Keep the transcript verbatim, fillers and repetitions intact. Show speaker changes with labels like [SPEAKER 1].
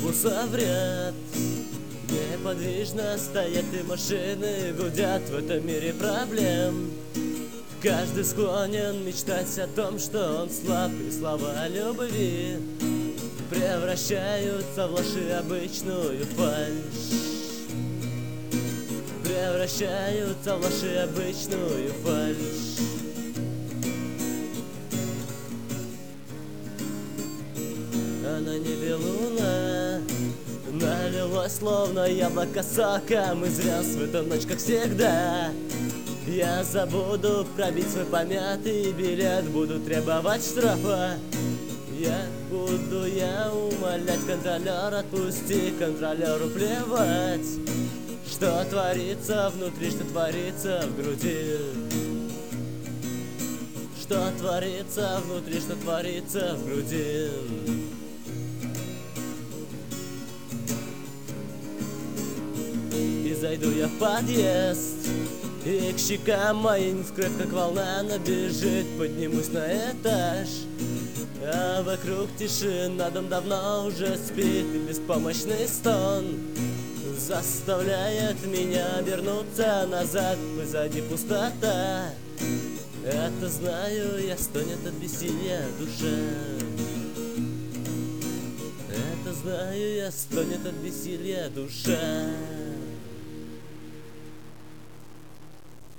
[SPEAKER 1] автобуса вред. Неподвижно стоят и машины гудят в этом мире проблем. Каждый склонен мечтать о том, что он слаб, и слова о любви превращаются в ложь и обычную фальшь. Превращаются в ложь и обычную фальшь. А на небе луна налилось, словно яблоко соком из звезд в эту ночь, как всегда. Я забуду пробить свой помятый билет, буду требовать штрафа. Я буду я умолять контролера, отпусти, контролеру плевать, что творится внутри, что творится в груди. Что творится внутри, что творится в груди. И зайду я в подъезд, и к щекам моим скрыт, как волна набежит. Поднимусь на этаж, а вокруг тишина, дом давно уже спит, и беспомощный стон заставляет меня обернуться назад. Позади пустота, это знаю я, стонет от бессилия душа. Это знаю я, стонет от бессилия душа.